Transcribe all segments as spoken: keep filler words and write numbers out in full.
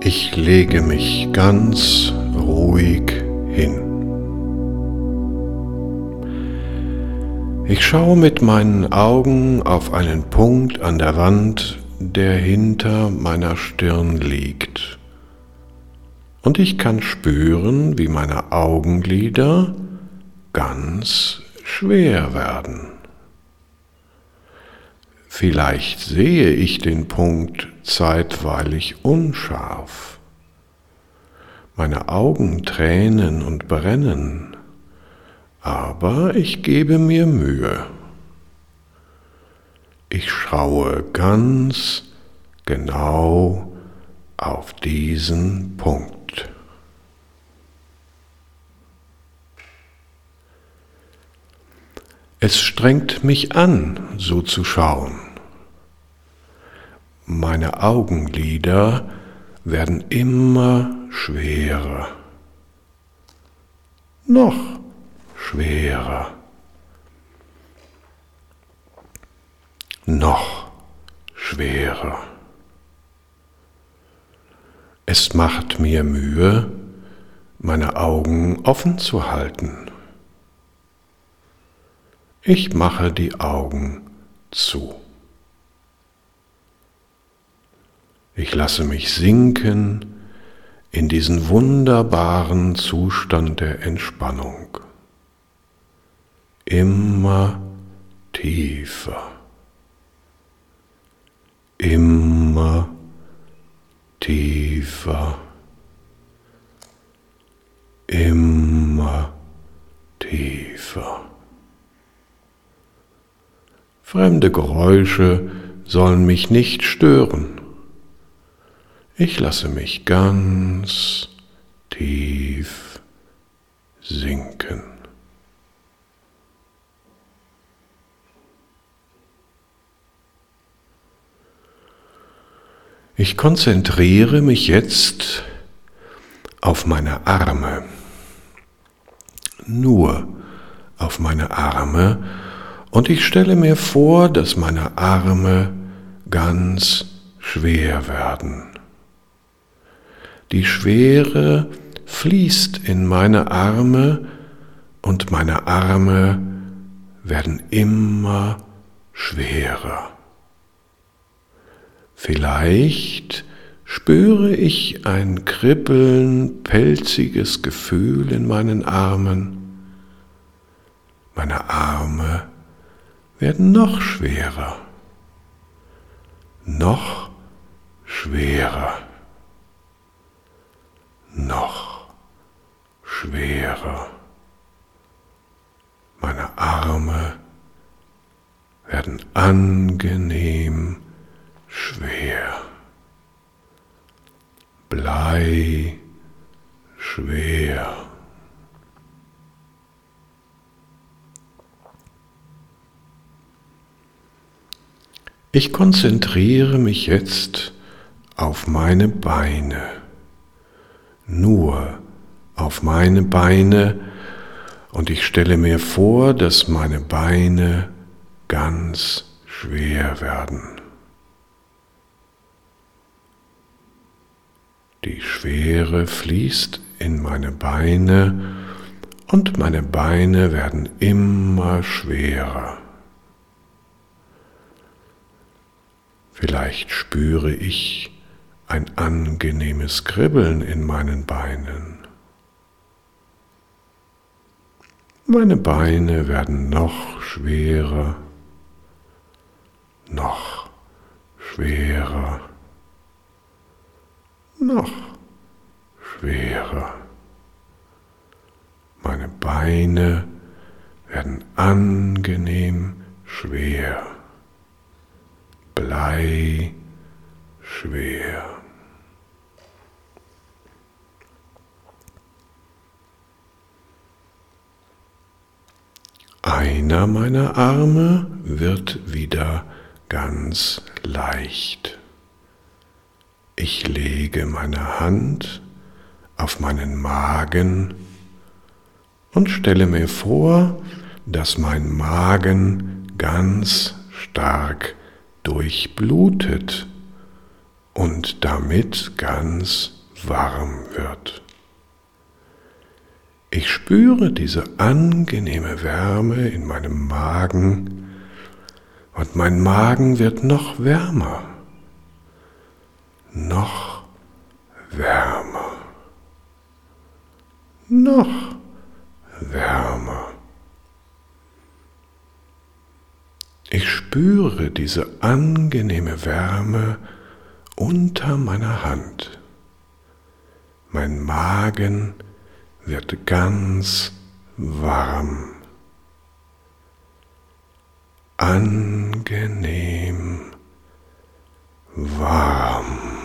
Ich lege mich ganz ruhig hin. Ich schaue mit meinen Augen auf einen Punkt an der Wand, der hinter meiner Stirn liegt. Und ich kann spüren, wie meine Augenlider ganz schwer werden. Vielleicht sehe ich den Punkt zeitweilig unscharf. Meine Augen tränen und brennen, aber ich gebe mir Mühe. Ich schaue ganz genau auf diesen Punkt. Es strengt mich an, so zu schauen. Meine Augenlider werden immer schwerer, noch schwerer, noch schwerer. Es macht mir Mühe, meine Augen offen zu halten. Ich mache die Augen zu. Ich lasse mich sinken in diesen wunderbaren Zustand der Entspannung. Immer tiefer, immer tiefer, immer tiefer. Fremde Geräusche sollen mich nicht stören. Ich lasse mich ganz tief sinken. Ich konzentriere mich jetzt auf meine Arme, nur auf meine Arme, und ich stelle mir vor, dass meine Arme ganz schwer werden. Die Schwere fließt in meine Arme und meine Arme werden immer schwerer. Vielleicht spüre ich ein kribbeln, pelziges Gefühl in meinen Armen. Meine Arme werden noch schwerer, noch schwerer. Noch schwerer. Meine Arme werden angenehm schwer. Blei schwer. Ich konzentriere mich jetzt auf meine Beine. Nur auf meine Beine, und ich stelle mir vor, dass meine Beine ganz schwer werden. Die Schwere fließt in meine Beine und meine Beine werden immer schwerer. Vielleicht spüre ich ein angenehmes Kribbeln in meinen Beinen. Meine Beine werden noch schwerer, noch schwerer, noch schwerer. Meine Beine werden angenehm schwer, blei schwer. Einer meiner Arme wird wieder ganz leicht. Ich lege meine Hand auf meinen Magen und stelle mir vor, dass mein Magen ganz stark durchblutet und damit ganz warm wird. Ich spüre diese angenehme Wärme in meinem Magen und mein Magen wird noch wärmer, noch wärmer, noch wärmer. Ich spüre diese angenehme Wärme unter meiner Hand. Mein Magen wird ganz warm, angenehm warm.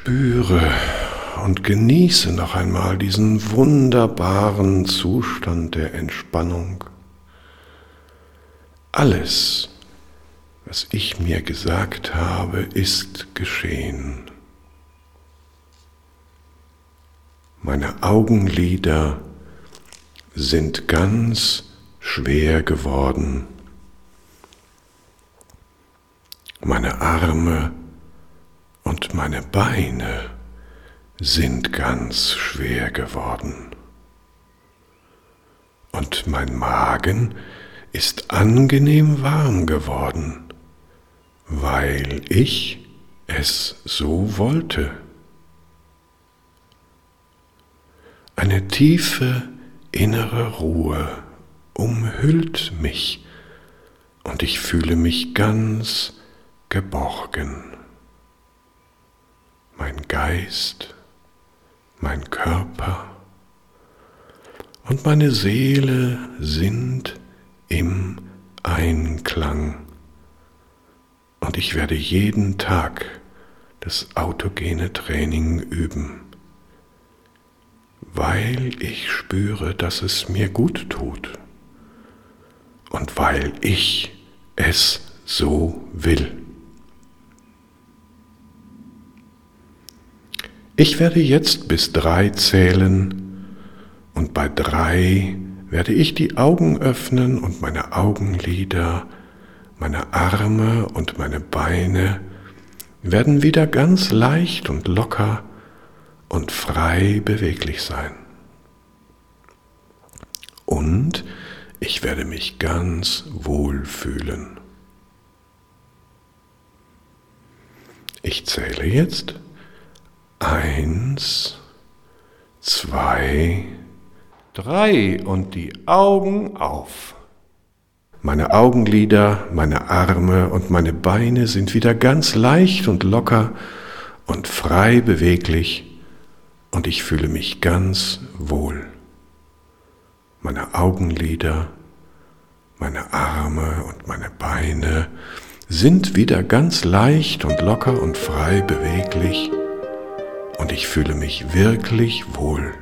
spüre und genieße noch einmal diesen wunderbaren Zustand der Entspannung. Alles, was ich mir gesagt habe, ist geschehen. Meine Augenlider sind ganz schwer geworden. Meine Arme und meine Beine sind ganz schwer geworden. Und mein Magen ist angenehm warm geworden, weil ich es so wollte. Eine tiefe innere Ruhe umhüllt mich und ich fühle mich ganz geborgen. Mein Geist, mein Körper und meine Seele sind im Einklang. Und ich werde jeden Tag das autogene Training üben, weil ich spüre, dass es mir gut tut und weil ich es so will. Ich werde jetzt bis drei zählen und bei drei werde ich die Augen öffnen und meine Augenlider, meine Arme und meine Beine werden wieder ganz leicht und locker und frei beweglich sein. Und ich werde mich ganz wohl fühlen. Ich zähle jetzt eins, zwei, drei und die Augen auf. Meine Augenlider, meine Arme und meine Beine sind wieder ganz leicht und locker und frei beweglich und ich fühle mich ganz wohl. Meine Augenlider, meine Arme und meine Beine sind wieder ganz leicht und locker und frei beweglich und ich fühle mich wirklich wohl.